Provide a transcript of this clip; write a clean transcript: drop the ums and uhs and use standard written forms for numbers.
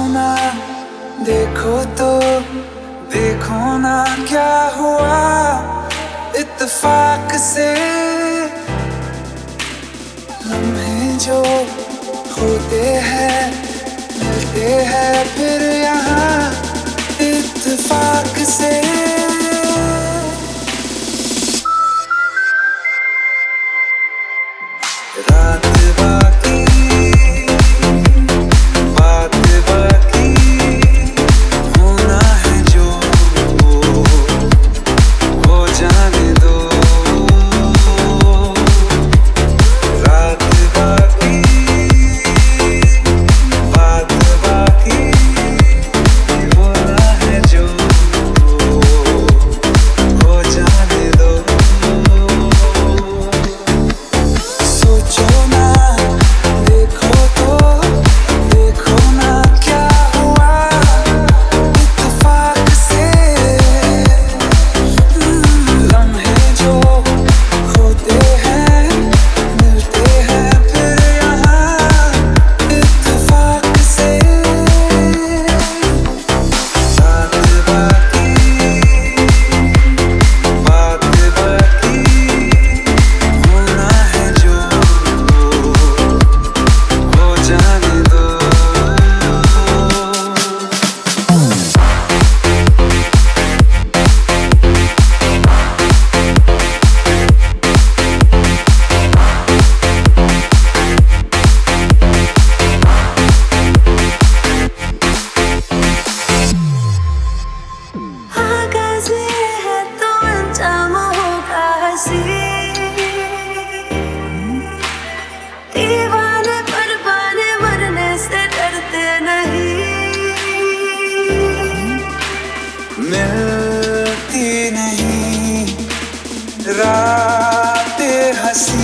ना, देखो तो देखो ना क्या हुआ इत्तेफाक से। लम्हे जो होते हैं मिलते हैं फिर यहाँ इत्तेफाक से। रात बाकी बात बाकी होना है जो हो जाने दो। रात बाकी बात बाकी होना है जो हो जाने दो। सोचो ना, देखो तो देखो ना क्या हुआ इत्तेफाक से। लम्हे जो होते हैं मिलते हैं फिर यहाँ इत्तेफाक से। रात बाकी बात बाकी होना है जो हो जाने दो। आगाज़ ये है तो अंजाम होगा हंसी। दीवाने परवाने मरने से डरते नहीं। मिलती नहीं रातें हंसी।